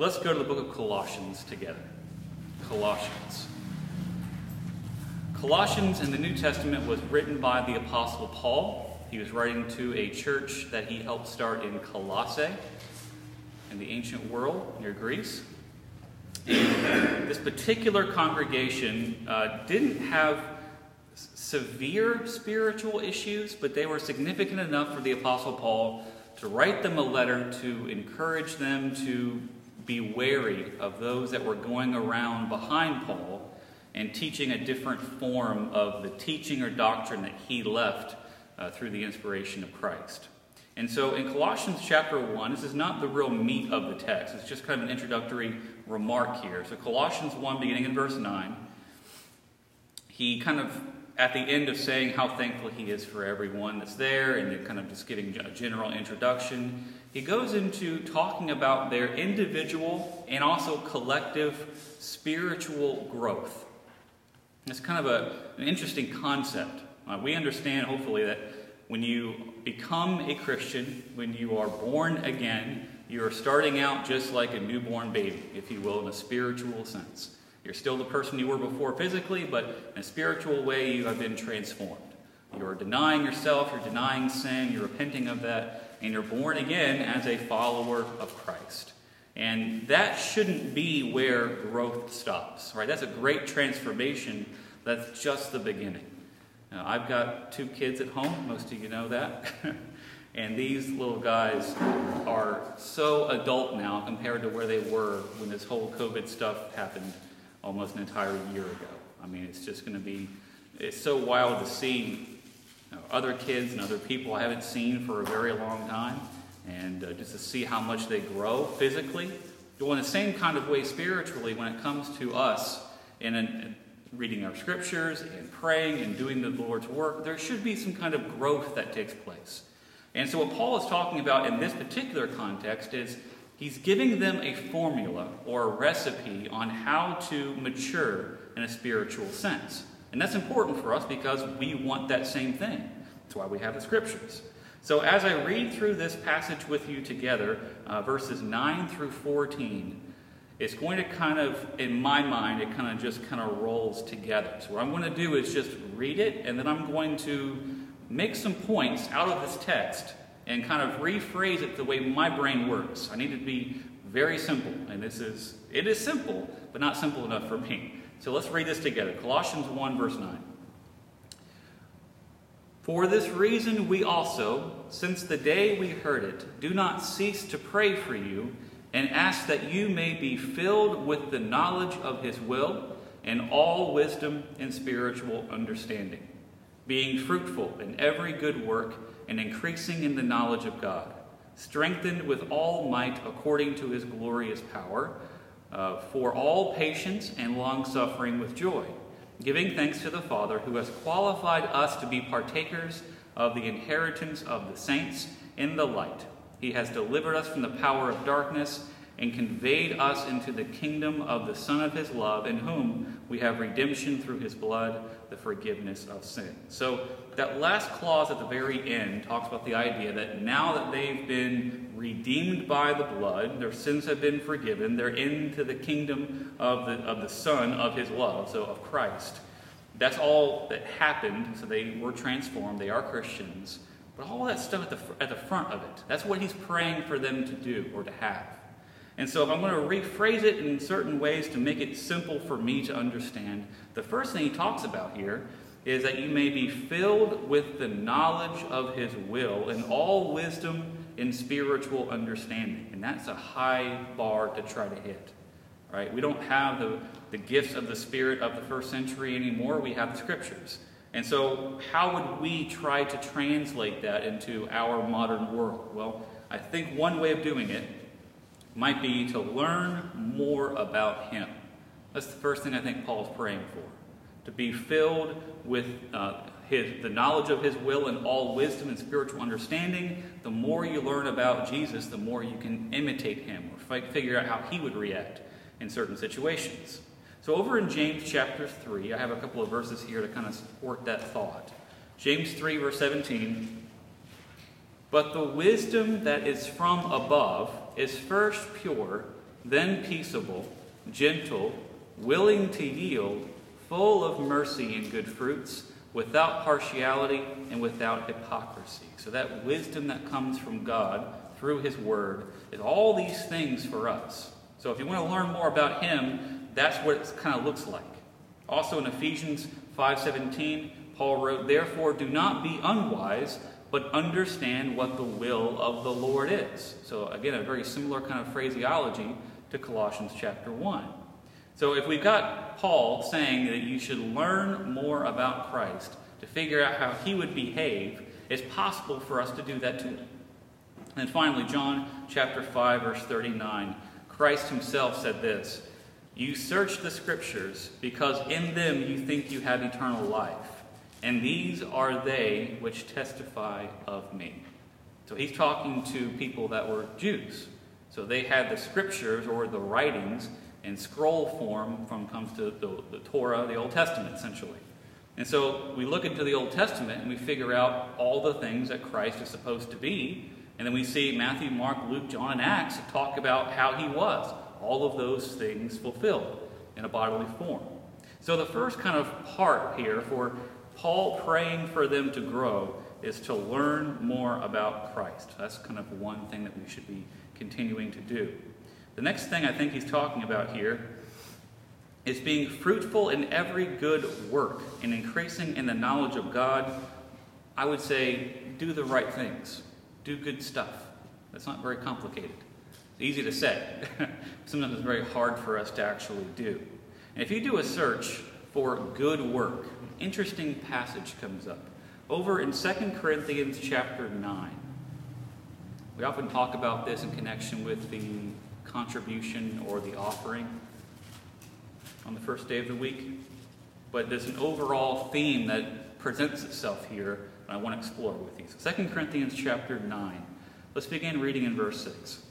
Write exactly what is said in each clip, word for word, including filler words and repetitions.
let's go to the book of Colossians together. Colossians. Colossians in the New Testament was written by the Apostle Paul. He was writing to a church that he helped start in Colossae, in the ancient world near Greece. And this particular congregation uh, didn't have severe spiritual issues, but they were significant enough for the Apostle Paul to write them a letter to encourage them to be wary of those that were going around behind Paul and teaching a different form of the teaching or doctrine that he left uh, through the inspiration of Christ. And so in Colossians chapter one, this is not the real meat of the text. It's just kind of an introductory remark here. So Colossians one, beginning in verse nine, he kind of, at the end of saying how thankful he is for everyone that's there, and then kind of just giving a general introduction, he goes into talking about their individual and also collective spiritual growth. It's kind of a, an interesting concept. Uh, we understand, hopefully, that when you become a Christian, when you are born again, you are starting out just like a newborn baby, if you will, in a spiritual sense. You're still the person you were before physically, but in a spiritual way you have been transformed. You're denying yourself, you're denying sin, you're repenting of that, and you're born again as a follower of Christ. And that shouldn't be where growth stops, right? That's a great transformation. That's just the beginning. Now, I've got two kids at home. Most of you know that. And these little guys are so adult now compared to where they were when this whole COVID stuff happened almost an entire year ago. I mean, it's just going to be, it's so wild to see, you know, other kids and other people I haven't seen for a very long time, and uh, just to see how much they grow physically. Well, in the same kind of way spiritually, when it comes to us and in reading our scriptures and praying and doing the Lord's work, there should be some kind of growth that takes place. And so what Paul is talking about in this particular context is he's giving them a formula or a recipe on how to mature in a spiritual sense. And that's important for us because we want that same thing. That's why we have the scriptures. So as I read through this passage with you together, uh, verses nine through fourteen, it's going to kind of, in my mind, it kind of just kind of rolls together. So what I'm going to do is just read it, and then I'm going to make some points out of this text and kind of rephrase it the way my brain works. I need it to be very simple, and this is, it is simple, but not simple enough for me. So let's read this together. Colossians one, verse nine. For this reason we also, since the day we heard it, do not cease to pray for you and ask that you may be filled with the knowledge of his will and all wisdom and spiritual understanding, being fruitful in every good work and increasing in the knowledge of God, strengthened with all might according to his glorious power, uh, for all patience and long-suffering with joy, giving thanks to the Father who has qualified us to be partakers of the inheritance of the saints in the light. He has delivered us from the power of darkness and conveyed us into the kingdom of the Son of his love, in whom we have redemption through his blood, the forgiveness of sin. So that last clause at the very end talks about the idea that now that they've been redeemed by the blood, their sins have been forgiven, they're into the kingdom of the, of the Son of his love, so of Christ. That's all that happened, so they were transformed, they are Christians. But all that stuff at the, at the front of it, that's what he's praying for them to do or to have. And so if I'm going to rephrase it in certain ways to make it simple for me to understand, the first thing he talks about here is that you may be filled with the knowledge of his will and all wisdom and spiritual understanding. And that's a high bar to try to hit. Right? We don't have the, the gifts of the Spirit of the first century anymore. We have the scriptures. And so how would we try to translate that into our modern world? Well, I think one way of doing it might be to learn more about him. That's the first thing I think Paul's praying for. To be filled with uh, his, the knowledge of his will and all wisdom and spiritual understanding. The more you learn about Jesus, the more you can imitate him or figure out how he would react in certain situations. So over in James chapter three, I have a couple of verses here to kind of support that thought. James three, verse seventeen. But the wisdom that is from above is first pure, then peaceable, gentle, willing to yield, full of mercy and good fruits, without partiality and without hypocrisy. So that wisdom that comes from God through his word is all these things for us. So if you want to learn more about him, that's what it kind of looks like. Also in Ephesians five seventeen, Paul wrote, "Therefore do not be unwise, but understand what the will of the Lord is." So again, a very similar kind of phraseology to Colossians chapter one. So if we've got Paul saying that you should learn more about Christ to figure out how he would behave, it's possible for us to do that too. And finally, John chapter five, verse thirty-nine, Christ himself said this, "You search the scriptures because in them you think you have eternal life, and these are they which testify of me." So he's talking to people that were Jews. So they had the scriptures or the writings in scroll form from comes to the, the Torah, the Old Testament, essentially. And so we look into the Old Testament and we figure out all the things that Christ is supposed to be. And then we see Matthew, Mark, Luke, John, and Acts talk about how he was. All of those things fulfilled in a bodily form. So the first kind of part here for Paul praying for them to grow is to learn more about Christ. That's kind of one thing that we should be continuing to do. The next thing I think he's talking about here is being fruitful in every good work and increasing in the knowledge of God. I would say do the right things. Do good stuff. That's not very complicated. It's easy to say. Sometimes it's very hard for us to actually do. And if you do a search for good work, an interesting passage comes up. Over in Second Corinthians chapter nine. We often talk about this in connection with the contribution or the offering on the first day of the week. But there's an overall theme that presents itself here that I want to explore with you. So Second Corinthians chapter nine. Let's begin reading in verse six.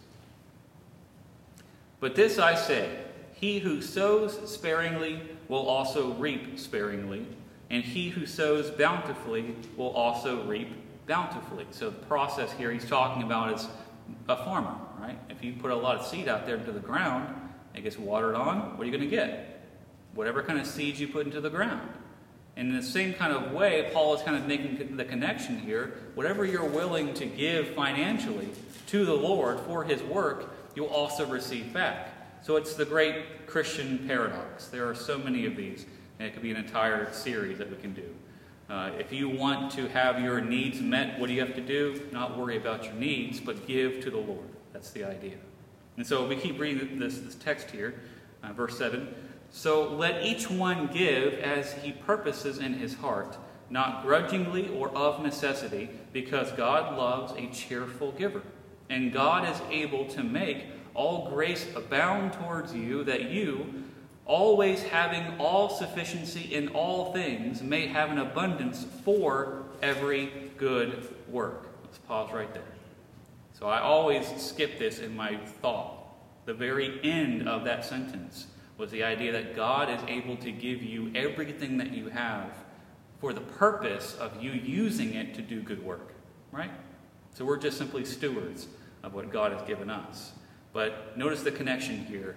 "But this I say, he who sows sparingly will also reap sparingly, and he who sows bountifully will also reap bountifully." So the process here he's talking about is a farmer, right? If you put a lot of seed out there into the ground, it gets watered on, what are you going to get? Whatever kind of seeds you put into the ground. And in the same kind of way, Paul is kind of making the connection here. Whatever you're willing to give financially to the Lord for his work, you'll also receive back. So it's the great Christian paradox. There are so many of these, and it could be an entire series that we can do. Uh, if you want to have your needs met, what do you have to do? Not worry about your needs, but give to the Lord. That's the idea. And so we keep reading this, this text here, uh, verse seven. "So let each one give as he purposes in his heart, not grudgingly or of necessity, because God loves a cheerful giver. And God is able to make all grace abound towards you, that you, always having all sufficiency in all things, may have an abundance for every good work." Let's pause right there. So I always skip this in my thought. The very end of that sentence was the idea that God is able to give you everything that you have for the purpose of you using it to do good work, right? So we're just simply stewards of what God has given us. But notice the connection here.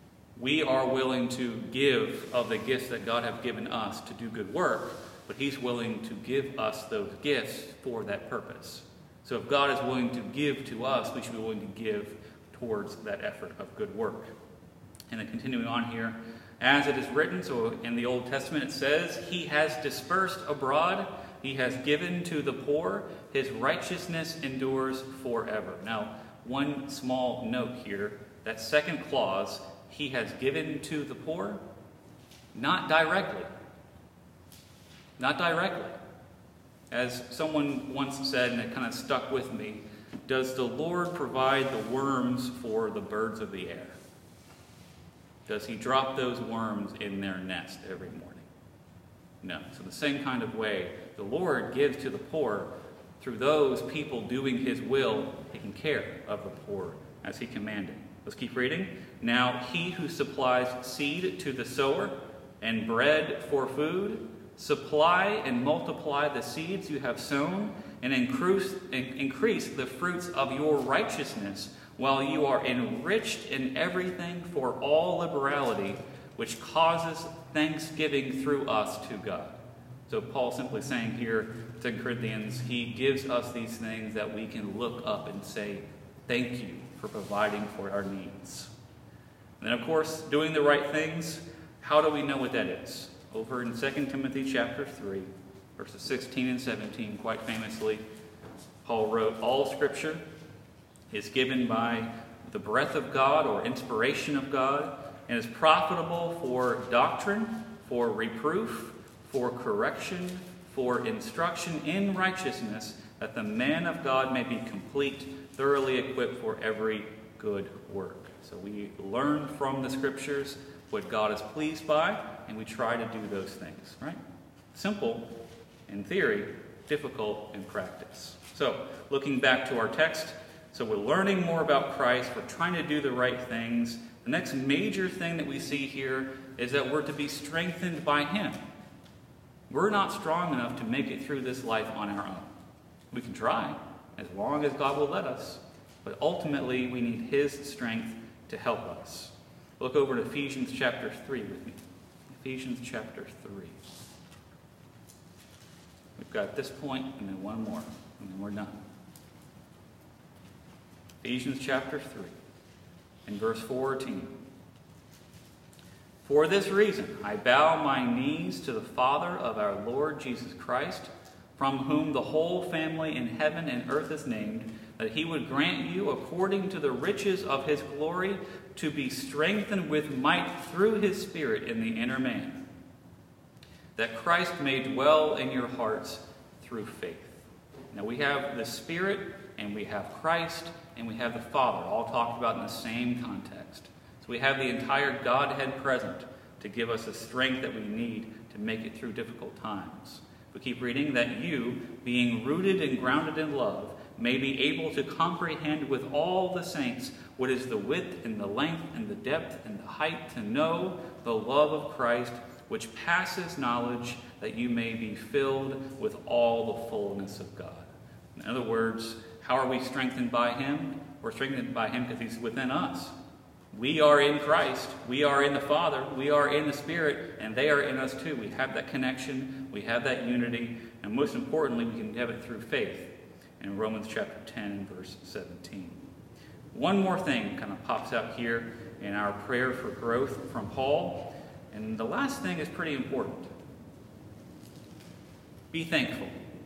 We are willing to give of the gifts that God has given us to do good work, but he's willing to give us those gifts for that purpose. So if God is willing to give to us, we should be willing to give towards that effort of good work. And then continuing on here, "As it is written," so in the Old Testament it says, "He has dispersed abroad, he has given to the poor, his righteousness endures forever." Now, one small note here, that second clause, "he has given to the poor," not directly. Not directly. As someone once said, and it kind of stuck with me, does the Lord provide the worms for the birds of the air? Does he drop those worms in their nest every morning? No. So the same kind of way, the Lord gives to the poor through those people doing his will, taking care of the poor as he commanded. Let's keep reading. "Now he who supplies seed to the sower and bread for food, supply and multiply the seeds you have sown, and increase, increase the fruits of your righteousness, while you are enriched in everything for all liberality, which causes thanksgiving through us to God. So Paul's simply saying here to Second Corinthians, he gives us these things that we can look up and say, thank you for providing for our needs. And then, of course, doing the right things, how do we know what that is? Over in Second Timothy chapter three, verses sixteen and seventeen, quite famously, Paul wrote, all Scripture is given by the breath of God or inspiration of God, and is profitable for doctrine, for reproof, for correction, for instruction in righteousness, that the man of God may be complete, thoroughly equipped for every good work. So we learn from the Scriptures what God is pleased by, and we try to do those things, right? Simple in theory, difficult in practice. So looking back to our text, so we're learning more about Christ, we're trying to do the right things. The next major thing that we see here is that we're to be strengthened by Him. We're not strong enough to make it through this life on our own. We can try, as long as God will let us, but ultimately we need His strength to help us. Look over to Ephesians chapter three with me. Ephesians chapter three. We've got this point and then one more, and then we're done. Ephesians chapter three, and verse fourteen. For this reason, I bow my knees to the Father of our Lord Jesus Christ, from whom the whole family in heaven and earth is named, that He would grant you, according to the riches of His glory, to be strengthened with might through His Spirit in the inner man, that Christ may dwell in your hearts through faith. Now we have the Spirit, and we have Christ, and we have the Father, all talked about in the same context. So we have the entire Godhead present to give us the strength that we need to make it through difficult times. We keep reading that you, being rooted and grounded in love, may be able to comprehend with all the saints what is the width and the length and the depth and the height, to know the love of Christ, which passes knowledge, that you may be filled with all the fullness of God. In other words, how are we strengthened by Him? We're strengthened by Him because He's within us. We are in Christ. We are in the Father. We are in the Spirit, and they are in us too. We have that connection. We have that unity. And most importantly, we can have it through faith in Romans chapter ten and verse seventeen. One more thing kind of pops up here in our prayer for growth from Paul. And the last thing is pretty important. Be thankful.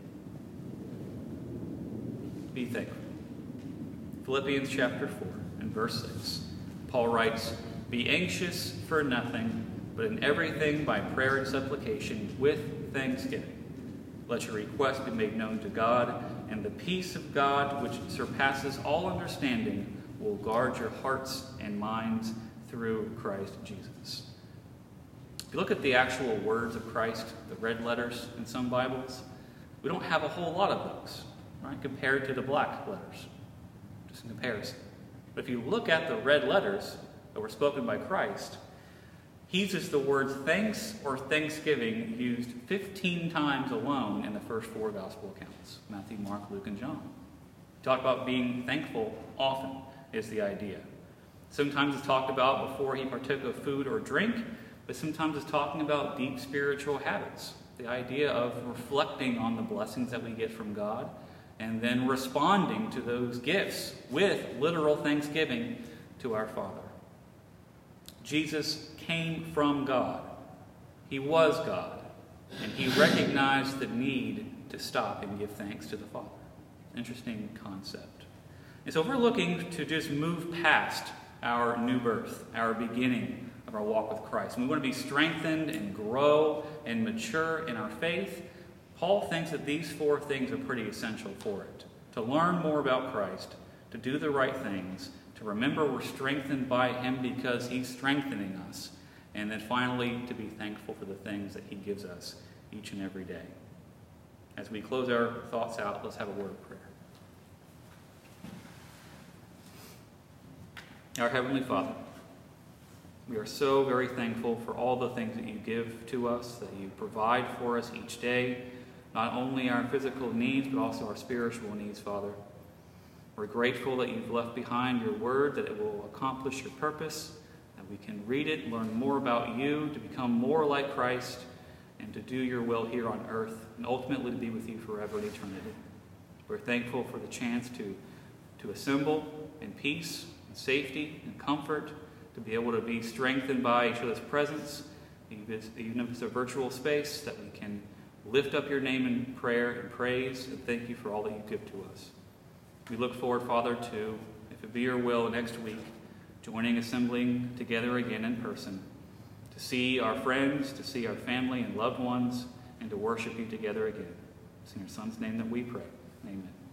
Be thankful. Philippians chapter four and verse six. Paul writes, be anxious for nothing, but in everything by prayer and supplication with thanksgiving. Let your requests be made known to God, and the peace of God, which surpasses all understanding, will guard your hearts and minds through Christ Jesus. If you look at the actual words of Christ, the red letters in some Bibles, we don't have a whole lot of those, right, compared to the black letters, just in comparison. But if you look at the red letters that were spoken by Christ, He uses the words thanks or thanksgiving used fifteen times alone in the first four gospel accounts, Matthew, Mark, Luke, and John. Talk about being thankful often is the idea. Sometimes it's talked about before He partook of food or drink, but sometimes it's talking about deep spiritual habits, the idea of reflecting on the blessings that we get from God, and then responding to those gifts with literal thanksgiving to our Father. Jesus came from God. He was God. And He recognized the need to stop and give thanks to the Father. Interesting concept. And so if we're looking to just move past our new birth, our beginning of our walk with Christ, and we want to be strengthened and grow and mature in our faith, Paul thinks that these four things are pretty essential for it. To learn more about Christ, to do the right things, to remember we're strengthened by Him because He's strengthening us, and then finally to be thankful for the things that He gives us each and every day. As we close our thoughts out, let's have a word of prayer. Our Heavenly Father, we are so very thankful for all the things that You give to us, that You provide for us each day, not only our physical needs, but also our spiritual needs, Father. We're grateful that you've left behind your word, that it will accomplish your purpose, that we can read it, learn more about you, to become more like Christ, and to do your will here on earth, and ultimately to be with you forever in eternity. We're thankful for the chance to, to assemble in peace and safety and comfort, to be able to be strengthened by each other's presence, even if it's a virtual space, that we can lift up your name in prayer and praise, and thank you for all that you give to us. We look forward, Father, to, if it be your will, next week, joining, assembling together again in person, to see our friends, to see our family and loved ones, and to worship you together again. It's in your Son's name that we pray. Amen.